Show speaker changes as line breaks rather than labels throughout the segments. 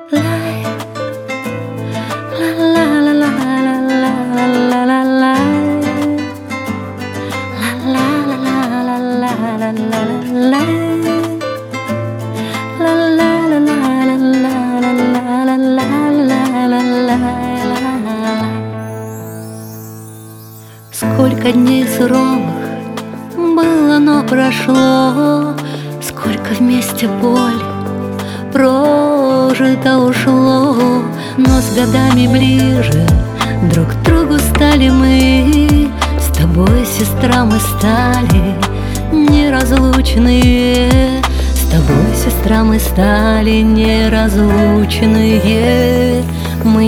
Сколько дней суровых было, но прошло, сколько вместе боли прожито ушло. Но с годами ближе друг к другу стали мы. С тобой, сестра, мы стали неразлучные. С тобой, сестра, мы стали неразлучные. Мы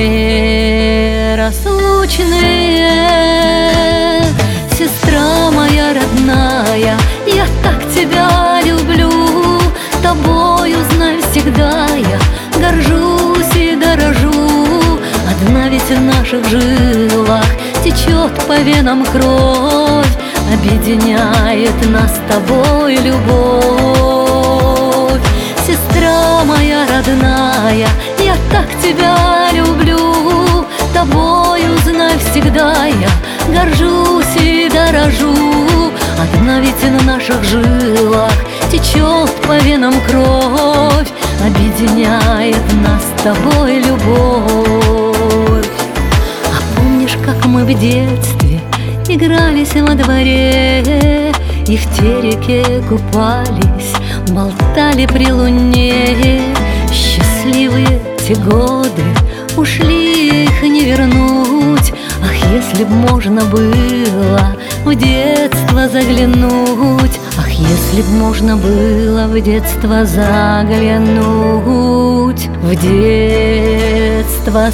неразлучные. Сестра моя родная, я так тебя люблю. Тобою, знай, всегда я горжусь и дорожу. Одна ведь в наших жилах течет по венам кровь, объединяет нас с тобой любовь. Сестра моя родная, я так тебя люблю. Тобою, знай, всегда я горжусь и дорожу. Одна ведь в наших жилах течет по венам кровь, объединяет нас с тобой любовь. А помнишь, как мы в детстве игрались во дворе, и в те реке купались, болтали при луне? Счастливые те годы, ушли, их не вернуть. Ах, если б можно было в детство заглянуть. Ах, если б можно было в детство заглянуть. В детство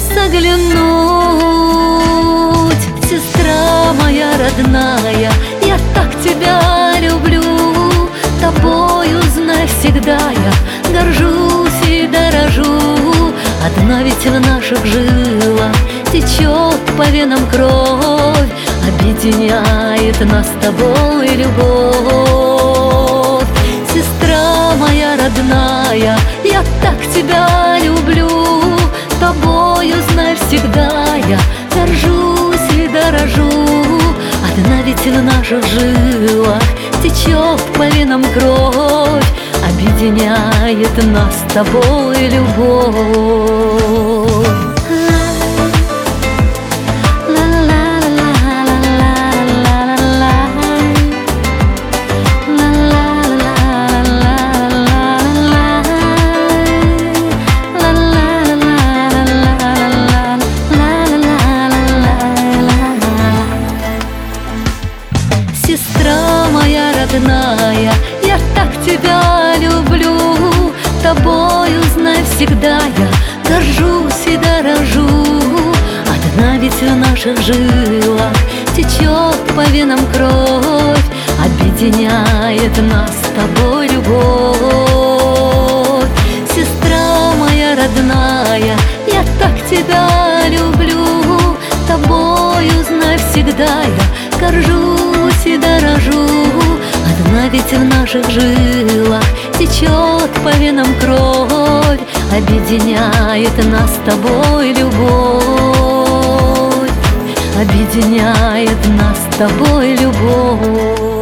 заглянуть. Сестра моя родная, я так тебя люблю. Тобою, знай, всегда я горжусь и дорожу. Одна ведь в наших жилах течет по венам кровь, объединяет нас с тобой любовь. Сестра моя родная, я так тебя люблю. Тобою, знай, всегда я горжусь и дорожу. Одна ведь в наших жилах течет по венам кровь, объединяет нас с тобой любовь. Сестра моя родная, я так тебя люблю. Тобою, знай, всегда я горжусь и дорожу. Одна ведь в наших жилах течет по венам кровь, объединяет нас с тобой любовь. Сестра моя родная, я так тебя люблю. Тобою, знай, всегда я горжусь и дорожу. Одна ведь в наших жилах течет по венам кровь, объединяет нас с тобой любовь, объединяет нас с тобой любовь.